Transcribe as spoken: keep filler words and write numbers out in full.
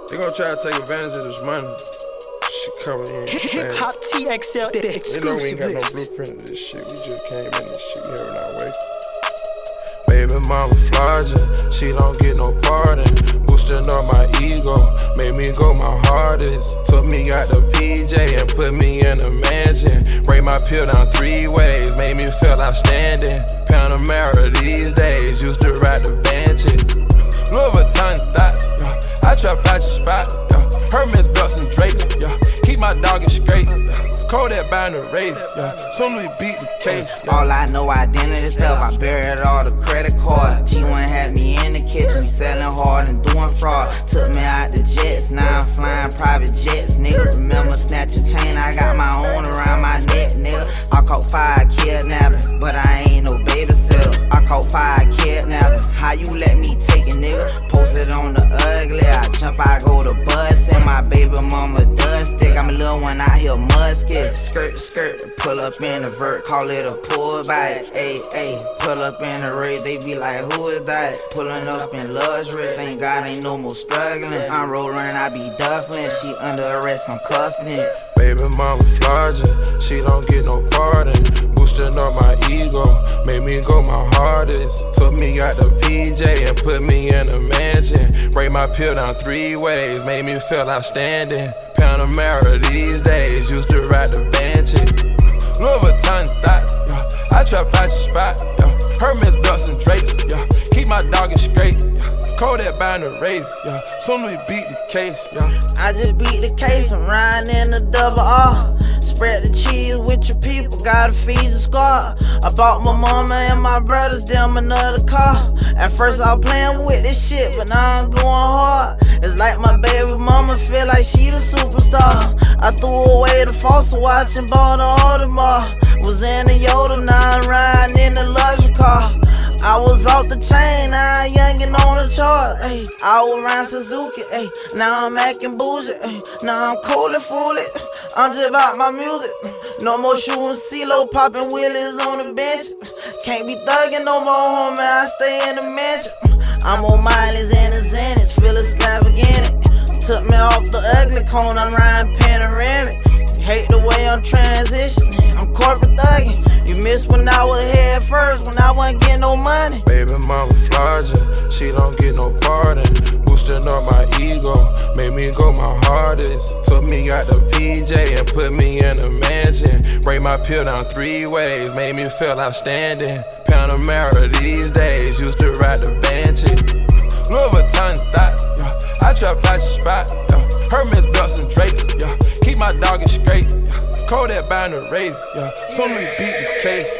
They gon' try to take advantage of this money. Shit coming in. Hip Hop T X L, the They know we exclusive ain't got no list. blueprint of this shit. We just came in this shit, we having our way. Baby mama flogging, she don't get no pardon. Boosting up my ego, made me go my hardest. Took me out the P J and put me in a mansion. Break my pill down three ways, made me feel outstanding. Panamera these days, used to ride the benches. Louis Vuitton thoughts, yeah. I trap out your spot, yeah. Hermes belts and drapes, yeah. Keep my dog in straight, yeah. Kodak buying the raid, yeah. Soon we beat the case, yeah. All I know identity stuff, I buried all the credit cards. G one had me in the kitchen, me selling hard and doing fraud. Took me out the jets, now I'm flying private jets, nigga. Remember snatching chain, I got my own around my neck, nigga. I caught fire kidnapping, but I ain't no babysitter. I caught fire kidnapping, how you let me take it, nigga? Posted on the ugly, I jump, I go to bus, and my baby mama does stick. I'm a little one out here musket. Skirt, skirt, pull up in the vert, call it a pull bike. Ayy, ayy, pull up in the raid, they be like, who is that? Pulling up in luxury, thank God ain't no more struggling. I'm rolling, I be duffling, she under arrest, I'm cuffing it. Baby mama flogging, she don't get no pardon. Boosting up my ego, made me go my hardest. Took me out the P J and put me in a mansion. Break my pill down three ways, made me feel outstanding. Panamera these days, used to ride the benches. Louis Vuitton thoughts, yeah. I trap out your spot, yeah. Hermes belts and drapes, yeah. Keep my dog in straight, yeah. Kodak buying the raid, yeah. Soon we beat the case, yeah. I just beat the case, I'm riding in the double R. Spread the cheese with your people, gotta feed the squad. I bought my mama and my brothers them another car. At first I was playing with this shit, but now I'm going hard. It's like my baby mama feel like she the superstar. I threw away the fossil watch and bought an Audemars. Was in the Yoda, now I'm riding in the luxury car. I was off the chain, now I'm youngin' on the chart. Ay, I was around Suzuki, ay, now I'm acting bougie. Ay, now I'm cool and fully, I'm just about my music. No more shooting CeeLo, popping wheelies on the bench. Can't be thugging no more, homie, I stay in the mansion. I'm on mileage and a Xanax, feel extravagant. Took me off the ugly cone, I'm riding panoramic. Hate the way I'm transitioning, I'm corporate thugging. You missed when I was head first, when I wasn't getting no money. Baby mama flogging, she don't get no pardon. Boosting up my ego, made me go my hardest. Took me out the P J and put me in a mansion. Break my pill down three ways, made me feel outstanding. Panamera these days, used to ride the benches. Louis Vuitton thoughts, yeah. I trap out your spot, yeah. Hermes belts and drapes, yeah. Keep my dog in straight, yeah. Kodak buying the raid, yeah. Soon we beat the case.